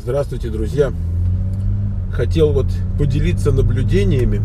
Здравствуйте, друзья! Хотел поделиться наблюдениями.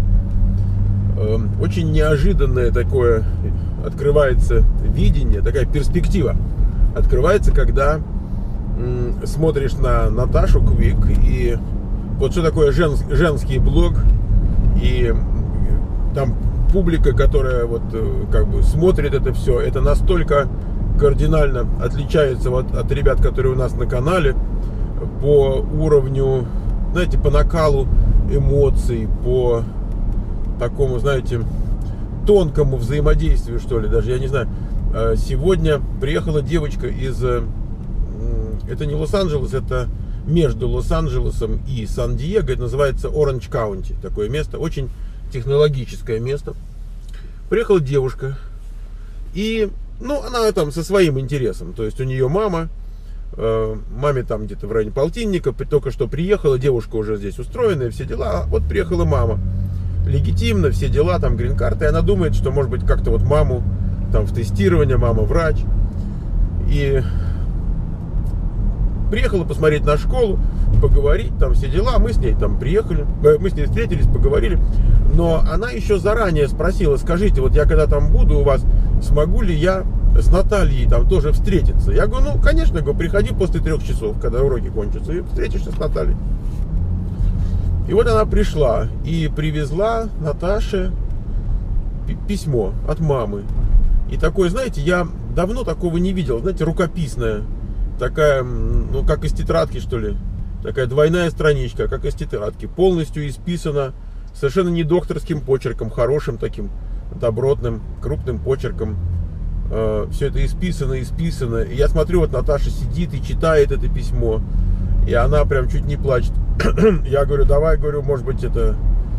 Очень неожиданное такое открывается видение, такая перспектива открывается, когда смотришь на Наташу Квик, и вот что такое женский блог, и там публика, которая смотрит это все, это настолько кардинально отличается от ребят, которые у нас на канале, по уровню, знаете, по накалу эмоций, по такому, знаете, тонкому взаимодействию, что ли, даже, я не знаю. Сегодня приехала девочка из, это не Лос-Анджелес, это между Лос-Анджелесом и Сан-Диего, это называется Оранж Каунти, такое место, очень технологическое место. Приехала девушка, и, она там со своим интересом, то есть у нее мама, маме там где-то в районе полтинника, только что приехала, девушка уже здесь устроенная, все дела, вот приехала мама, легитимно, все дела, там грин-карта, и она думает, что может быть как-то маму там в тестирование, мама врач, и приехала посмотреть на школу, поговорить, там все дела, мы с ней там приехали, мы с ней встретились, поговорили, но она еще заранее спросила: скажите, вот я когда там буду у вас, смогу ли я с Натальей там тоже встретиться? Я говорю, конечно, приходи после 3 часов, когда уроки кончатся, и встретишься с Натальей. И вот она пришла и привезла Наташе письмо от мамы. И такое, знаете, я давно такого не видел, знаете, рукописная, такая, как из тетрадки, что ли, такая двойная страничка, как из тетрадки, полностью исписана, совершенно не докторским почерком, хорошим таким, добротным, крупным почерком. Все это исписано. И я смотрю, Наташа сидит и читает это письмо, и она прям чуть не плачет. Я говорю, давай, может быть, это,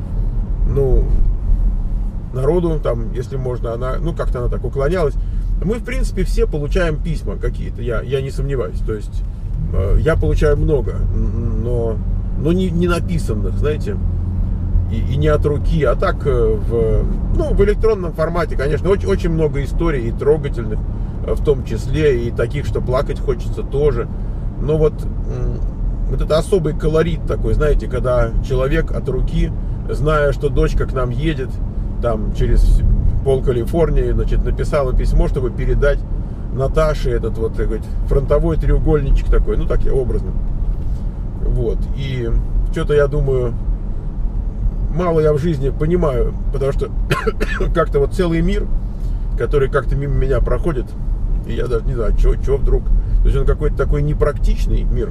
народу, там, если можно, она, как-то она так уклонялась. Мы, в принципе, все получаем письма какие-то, я не сомневаюсь. То есть, я получаю много, но не написанных, знаете, и не от руки, а так в электронном формате, конечно, очень много историй, и трогательных в том числе, и таких, что плакать хочется тоже. Но вот это особый колорит такой, знаете, когда человек от руки, зная, что дочка к нам едет, там через пол Калифорнии, написала письмо, чтобы передать Наташе этот фронтовой треугольничек такой, так я образно. Вот, и что-то я думаю, мало я в жизни понимаю, потому что как-то целый мир, который как-то мимо меня проходит, и я даже не знаю, что вдруг. То есть он какой-то такой непрактичный мир,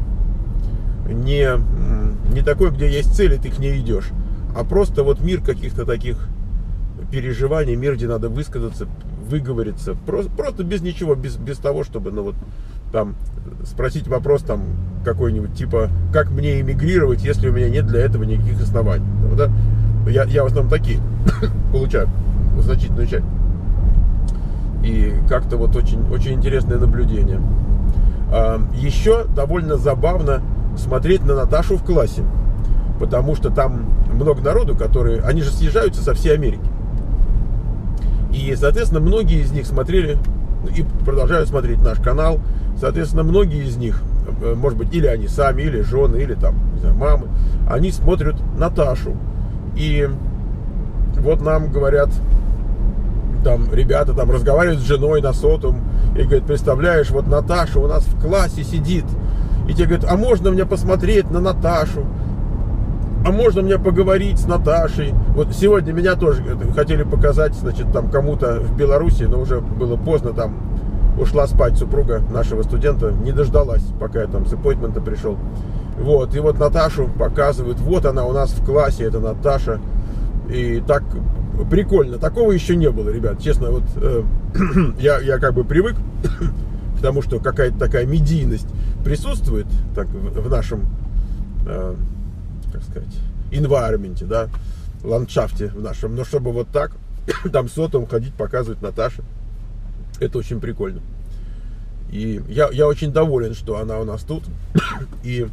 не такой, где есть цели, ты к ней идешь, а просто мир каких-то таких переживаний, мир, где надо высказаться, выговориться, просто без ничего, без того, чтобы, там спросить вопрос там какой-нибудь, типа, как мне эмигрировать, если у меня нет для этого никаких оснований. Да? Я в основном такие получаю значительную часть. И как-то очень, очень интересное наблюдение. Еще довольно забавно смотреть на Наташу в классе, потому что там много народу, они же съезжаются со всей Америки. И, соответственно, многие из них смотрели и продолжают смотреть наш канал. Соответственно, многие из них, может быть, или они сами, или жены, или там, не знаю, мамы, они смотрят Наташу. И вот нам говорят, там, ребята там разговаривают с женой на сотовом, и говорят, представляешь, Наташа у нас в классе сидит. И те говорят, а можно мне посмотреть на Наташу? А можно мне поговорить с Наташей? Сегодня меня тоже хотели показать, там кому-то в Беларуси, но уже было поздно, там ушла спать супруга нашего студента, не дождалась, пока я там с аппоинтмента пришел. И Наташу показывают, она у нас в классе, это Наташа. И так прикольно, такого еще не было, ребят, честно, я как бы привык к тому, что какая-то такая медийность присутствует так, в нашем, как сказать, environment, да, ландшафте в нашем, но чтобы так, там сотом ходить, показывать Наташе, это очень прикольно. И я очень доволен, что она у нас тут. И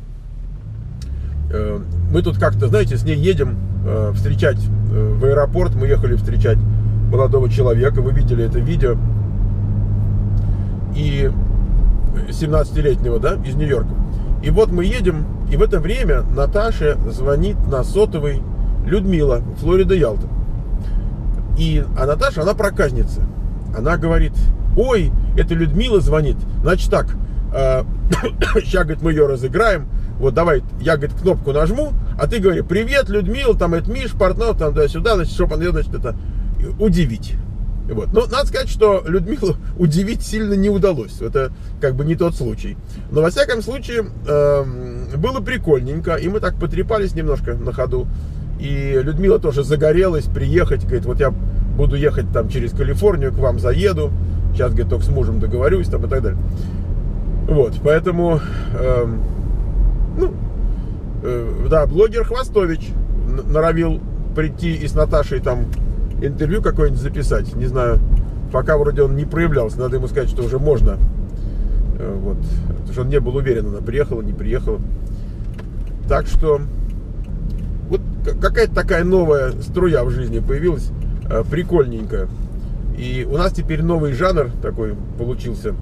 мы тут как-то, знаете, с ней едем встречать в аэропорт, мы ехали встречать молодого человека, вы видели это видео, и 17-летнего, да, из Нью-Йорка. И вот мы едем, и в это время Наташе звонит на сотовый Людмила, Флорида, Ялта. А Наташа, она проказница. Она говорит: ой, это Людмила звонит. Значит так, сейчас, говорит, мы ее разыграем. Вот давай, я, говорит, кнопку нажму, а ты говори: привет, Людмила, там это Миш, Портнов, там туда-сюда, значит, чтобы ее, значит, это удивить. Вот. Но надо сказать, что Людмилу удивить сильно не удалось. Это как бы не тот случай. Но во всяком случае было прикольненько. И мы так потрепались немножко на ходу. И Людмила тоже загорелась приехать. Говорит: вот я буду ехать там через Калифорнию, к вам заеду. Сейчас, говорит, только с мужем договорюсь там и так далее. Вот, поэтому да, блогер Хвостович норовил прийти и с Наташей там интервью какое-нибудь записать. Не знаю, пока вроде он не проявлялся. Надо ему сказать, что уже можно. Вот. Потому что он не был уверен, она приехала, не приехала. Так что вот какая-то такая новая струя в жизни появилась, прикольненькая. И у нас теперь новый жанр такой получился.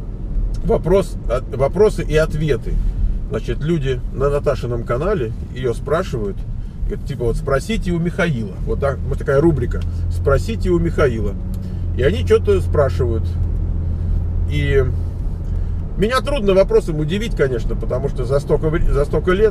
Вопросы и ответы. Значит, люди на Наташином канале ее спрашивают. Типа вот спросите у Михаила. Вот такая рубрика. Спросите у Михаила. И они что-то спрашивают. И меня трудно вопросом удивить, конечно, потому что за столько лет,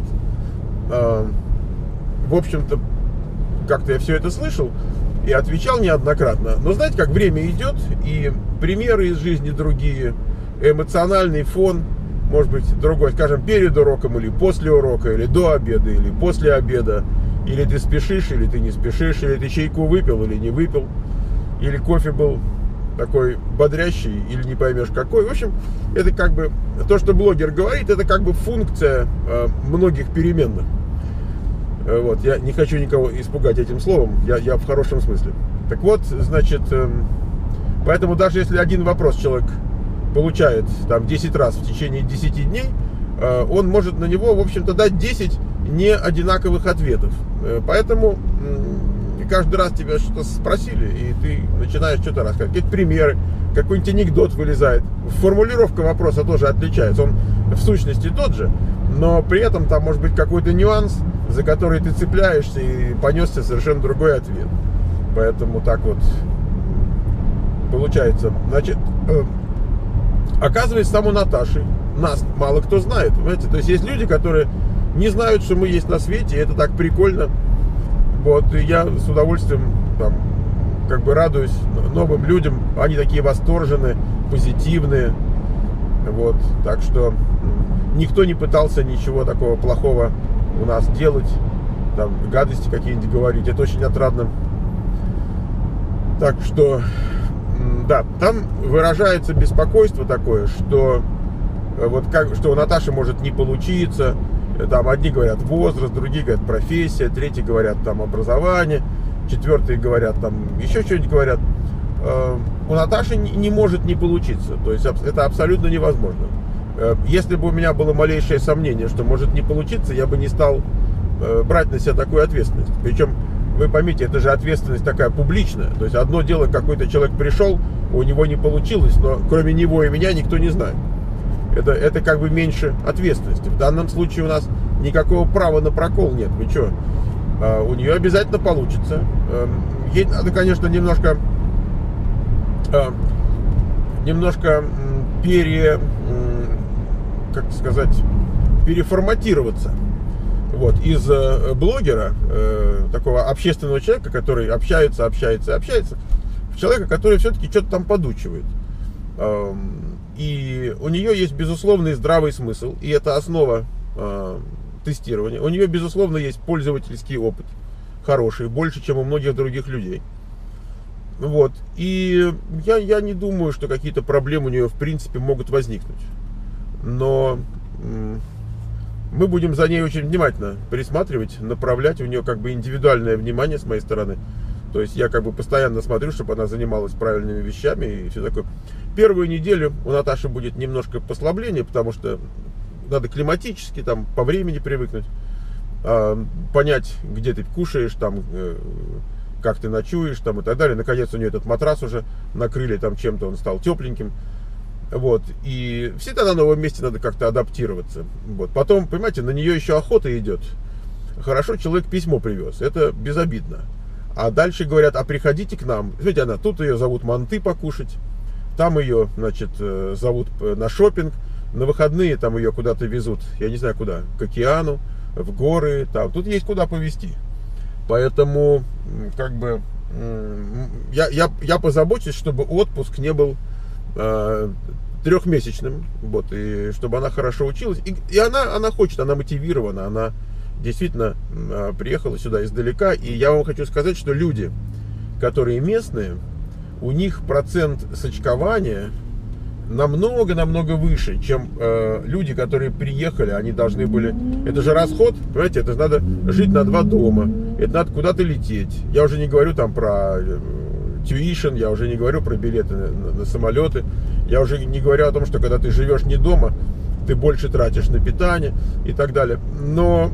в общем-то, как-то я все это слышал и отвечал неоднократно. Но знаете, как время идет, и примеры из жизни другие, эмоциональный фон, может быть, другой, скажем, перед уроком или после урока, или до обеда, или после обеда. Или ты спешишь, или ты не спешишь, или ты чайку выпил, или не выпил, или кофе был такой бодрящий, или не поймешь какой. В общем, это как бы, то, что блогер говорит, это как бы функция многих переменных. Вот, я не хочу никого испугать этим словом, я в хорошем смысле. Так вот, значит, поэтому даже если один вопрос человек получает там 10 раз в течение 10 дней, он может на него, в общем-то, дать 10 не одинаковых ответов. Поэтому каждый раз тебя что-то спросили, и ты начинаешь что-то рассказывать. Какие-то примеры, какой-нибудь анекдот вылезает. Формулировка вопроса тоже отличается. Он в сущности тот же, но при этом там может быть какой-то нюанс, за который ты цепляешься, и понесся совершенно другой ответ. Поэтому так вот получается. Значит, оказывается, там у Наташи нас мало кто знает, понимаете? То есть люди, которые не знают, что мы есть на свете, и это так прикольно. Вот, и я с удовольствием там, как бы радуюсь новым людям. Они такие восторженные, позитивные. Вот, так что никто не пытался ничего такого плохого у нас делать, там, гадости какие-нибудь говорить. Это очень отрадно. Так что, да, там выражается беспокойство такое, что вот что у Наташи может не получиться. Там одни говорят возраст, другие говорят профессия, третьи говорят там образование, четвертые говорят там еще что-нибудь говорят. У Наташи не может не получиться. То есть это абсолютно невозможно. Если бы у меня было малейшее сомнение, что может не получиться, я бы не стал брать на себя такую ответственность. Причем, вы поймите, это же ответственность такая публичная. То есть одно дело, какой-то человек пришел, у него не получилось, но кроме него и меня никто не знает. Это как бы меньше ответственности. В данном случае у нас никакого права на прокол нет. Вы что? У нее обязательно получится. Ей надо, конечно, немножко переформатироваться. Вот, из блогера, такого общественного человека, который общается, в человека, который все-таки что-то там подучивает. И у нее есть безусловный здравый смысл, и это основа тестирования. У нее, безусловно, есть пользовательский опыт хороший, больше, чем у многих других людей. Вот. И я не думаю, что какие-то проблемы у нее в принципе могут возникнуть. Но мы будем за ней очень внимательно присматривать, направлять у нее как бы индивидуальное внимание с моей стороны. То есть я как бы постоянно смотрю, чтобы она занималась правильными вещами и все такое. Первую неделю у Наташи будет немножко послабление, потому что надо климатически, там, по времени привыкнуть, понять, где ты кушаешь, там, как ты ночуешь, там, и так далее. Наконец у нее этот матрас уже накрыли там чем-то, он стал тепленьким. Вот. И всегда на новом месте надо как-то адаптироваться. Вот. Потом, понимаете, на нее еще охота идет. Хорошо, человек письмо привез. Это безобидно. А дальше говорят, а приходите к нам. Знаете, она, тут ее зовут манты покушать. Там ее, значит, зовут на шопинг. На выходные там ее куда-то везут. Я не знаю куда. К океану, в горы. Там. Тут есть куда повезти. Поэтому, как бы, я позабочусь, чтобы отпуск не был трехмесячным, вот, и чтобы она хорошо училась. И она хочет, она мотивирована, она действительно приехала сюда издалека. И я вам хочу сказать, что люди, которые местные, у них процент сочкования намного выше, чем люди, которые приехали, они должны были... Это же расход, понимаете, это же надо жить на 2 дома, это надо куда-то лететь. Я уже не говорю там про tuition, я уже не говорю про билеты на самолеты, я уже не говорю о том, что когда ты живешь не дома, ты больше тратишь на питание и так далее. Но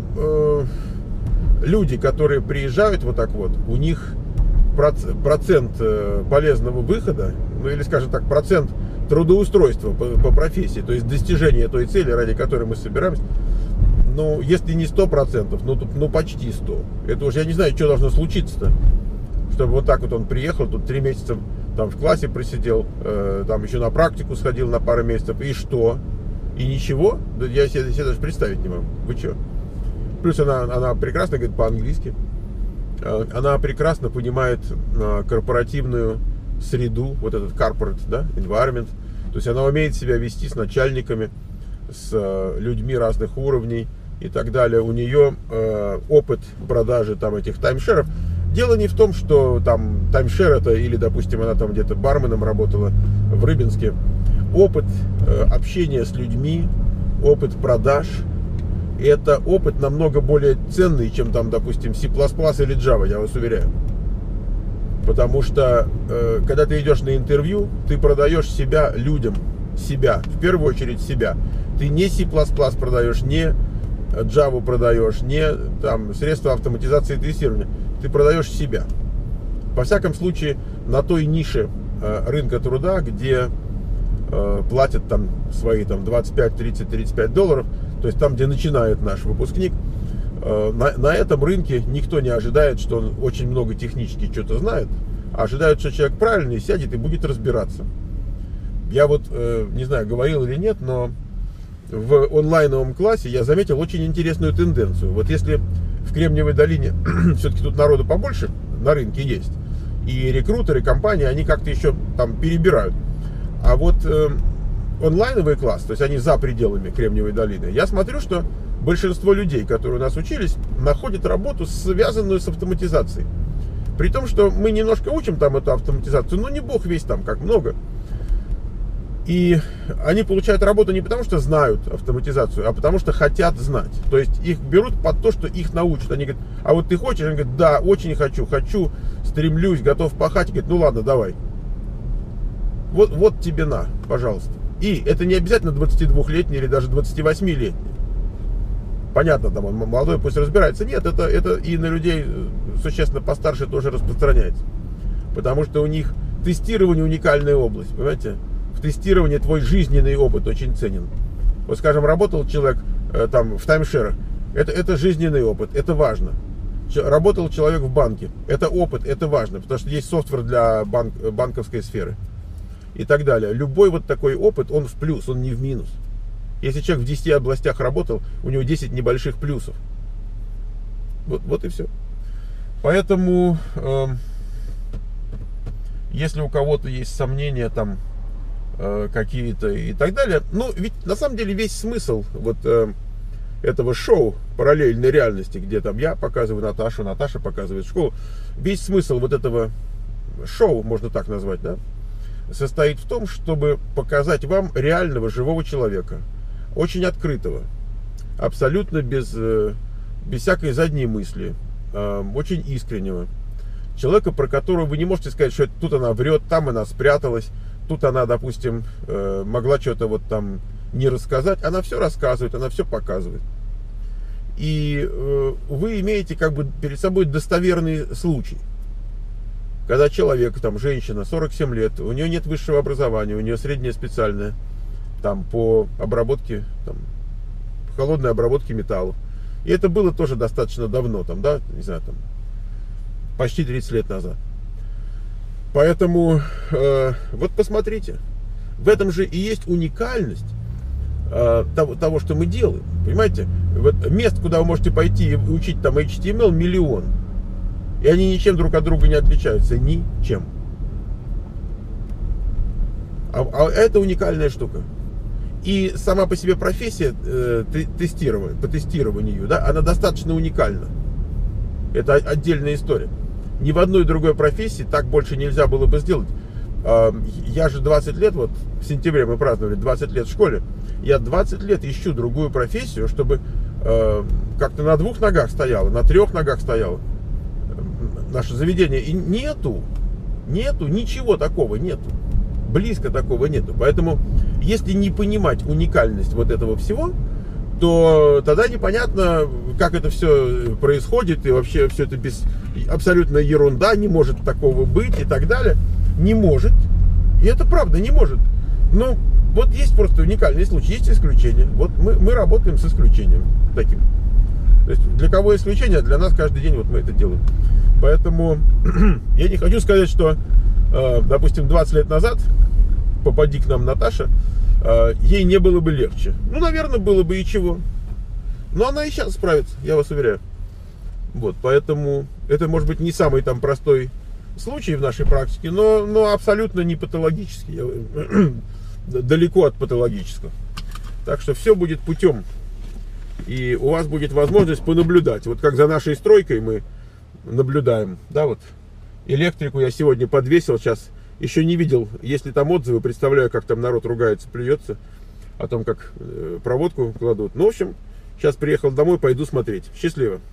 люди, которые приезжают вот так вот, у них процент полезного выхода, ну или, скажем так, процент трудоустройства по профессии, то есть достижение той цели, ради которой мы собираемся, ну, если не 100%, ну почти 100. Это уже, я не знаю, что должно случиться-то, чтобы вот так вот он приехал, тут 3 месяца там в классе просидел, там еще на практику сходил на пару месяцев, и что? И ничего? Да я себе даже представить не могу. Вы что? Плюс она прекрасно говорит по-английски. Она прекрасно понимает корпоративную среду, вот этот corporate, да, environment. То есть она умеет себя вести с начальниками, с людьми разных уровней и так далее. У нее опыт продажи там этих таймшеров. Дело не в том, что там таймшер это, или, допустим, она там где-то барменом работала в Рыбинске. Опыт общения с людьми, опыт продаж, это опыт намного более ценный, чем там, допустим, C++ или Java, я вас уверяю. Потому что, когда ты идешь на интервью, ты продаешь себя людям, себя, в первую очередь себя. Ты не C++ продаешь, не Java продаешь, не там средства автоматизации и тестирования. Ты продаешь себя. Во всяком случае, на той нише рынка труда, где платят там свои там 25, 30, 35 долларов, то есть там, где начинает наш выпускник, на этом рынке никто не ожидает, что он очень много технически что-то знает, а ожидают, что человек правильный сядет и будет разбираться. Я вот, не знаю, говорил или нет, но в онлайновом классе я заметил очень интересную тенденцию. Вот если в Кремниевой долине все-таки тут народу побольше на рынке есть, и рекрутеры, компании, они как-то еще там перебирают. А вот онлайновый класс, то есть они за пределами Кремниевой долины, я смотрю, что большинство людей, которые у нас учились, находят работу, связанную с автоматизацией. При том, что мы немножко учим там эту автоматизацию, но не бог весь там, как много. И они получают работу не потому, что знают автоматизацию, а потому, что хотят знать. То есть их берут под то, что их научат. Они говорят, а вот ты хочешь? Они говорят, да, очень хочу, стремлюсь, готов пахать. И говорят, ну ладно, давай. Вот тебе на, пожалуйста. И это не обязательно 22-летний или даже 28-летний. Понятно, там он молодой, пусть разбирается. Нет, это и на людей существенно постарше тоже распространяется. Потому что у них тестирование уникальная область, понимаете? В тестировании твой жизненный опыт очень ценен. Вот, скажем, работал человек там в таймшерах, это жизненный опыт, это важно. Работал человек в банке, это опыт, это важно, потому что есть софтвер для банковской сферы и так далее. Любой вот такой опыт, он в плюс, он не в минус. Если человек в 10 областях работал, у него 10 небольших плюсов. Вот и все. Поэтому, если у кого-то есть сомнения там какие-то и так далее, ну, ведь на самом деле весь смысл вот этого шоу параллельной реальности, где там я показываю Наташу, Наташа показывает школу, весь смысл вот этого шоу, можно так назвать, да, состоит в том, чтобы показать вам реального живого человека, очень открытого, абсолютно без всякой задней мысли, очень искреннего. Человека, про которого вы не можете сказать, что тут она врет, там она спряталась, тут она, допустим, могла что-то вот там не рассказать. Она все рассказывает, она все показывает. И вы имеете как бы перед собой достоверный случай. когда человек, там, женщина, 47 лет, у нее нет высшего образования, у нее среднее специальное, там, по обработке, там, холодной обработке металла. И это было тоже достаточно давно, там, да, не знаю, там, почти 30 лет назад. Поэтому, вот посмотрите, в этом же и есть уникальность того, что мы делаем. Понимаете, вот мест, куда вы можете пойти и учить там HTML, миллион. И они ничем друг от друга не отличаются. Ничем. А это уникальная штука. И сама по себе профессия по тестированию, да, она достаточно уникальна. Это отдельная история. Ни в одной другой профессии так больше нельзя было бы сделать. Я же 20 лет, вот в сентябре мы праздновали 20 лет в школе. Я 20 лет ищу другую профессию, чтобы как-то на 2 ногах стояло, на 3 ногах стояло наше заведение. И нету, ничего такого нету. Близко такого нету. Поэтому, если не понимать уникальность вот этого всего, то тогда непонятно, как это все происходит, и вообще все это абсолютно ерунда, не может такого быть и так далее. Не может. И это правда, не может. Ну, вот есть просто уникальный случай, есть исключение. Вот мы работаем с исключением таким. То есть для кого исключение, для нас каждый день вот мы это делаем. Поэтому я не хочу сказать, что, допустим, 20 лет назад, попади к нам Наташа, ей не было бы легче. Ну, наверное, было бы и чего. Но она и сейчас справится, я вас уверяю. Вот, поэтому это может быть не самый там простой случай в нашей практике, но абсолютно не патологический. Далеко от патологического. Так что все будет путем. И у вас будет возможность понаблюдать. Вот как за нашей стройкой мы наблюдаем. Да, вот электрику я сегодня подвесил. Сейчас еще не видел, есть ли там отзывы. Представляю, как там народ ругается, плюется о том, как проводку кладут. Ну, в общем, сейчас приехал домой, пойду смотреть. Счастливо.